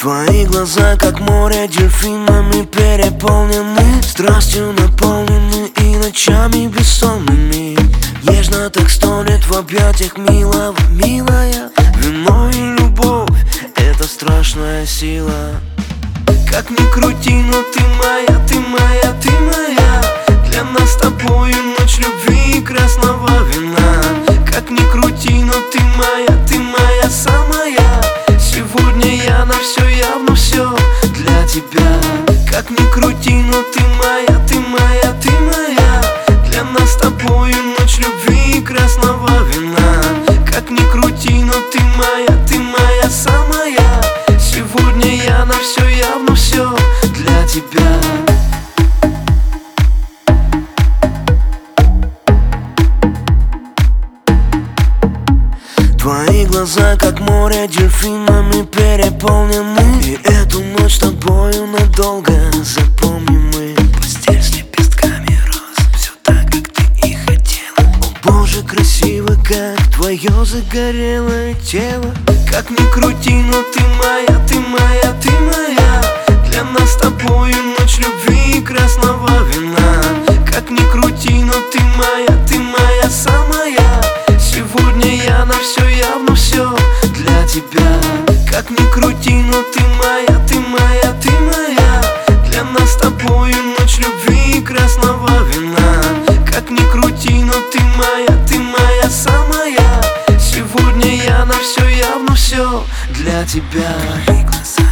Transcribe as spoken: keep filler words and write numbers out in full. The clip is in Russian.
Твои глаза, как море, дельфинами переполнены, страстью наполнены и ночами бессонными. Нежно так стонет в объятиях милого, милая. Вино и любовь — это страшная сила. Как ни крути, но ты моя, ты моя, ты моя. Для нас с тобою ночь любви и красного вина. Как ни крути, но ты моя, ты моя самая. Сегодня я на все, явно все для тебя. Как ни крути, но ты моя, ты моя, ты моя. Для нас с тобою ночь любви и красного вина. Как ни крути, но ты моя, ты моя самая. Сегодня я на все, явно все для тебя. Твои глаза, как море, дельфинами переполнены, и эту ночь с тобою надолго запомним мы. Постель с лепестками роз, все так, как ты и хотела. О боже, красиво, как твое загорелое тело. Как ни крути, но ты моя, ты моя, ты моя. Для нас с тобою ночь любви и красного вина. Как ни крути, но ты моя, ты моя самая. Сегодня я на все, явно все для тебя. Как ни крути, но ты моя, ты моя, ты моя. Для нас с тобою ночь любви и красного вина. Как ни крути, но ты моя, ты моя самая. Сегодня я на все, явно все для тебя. Твои глаза,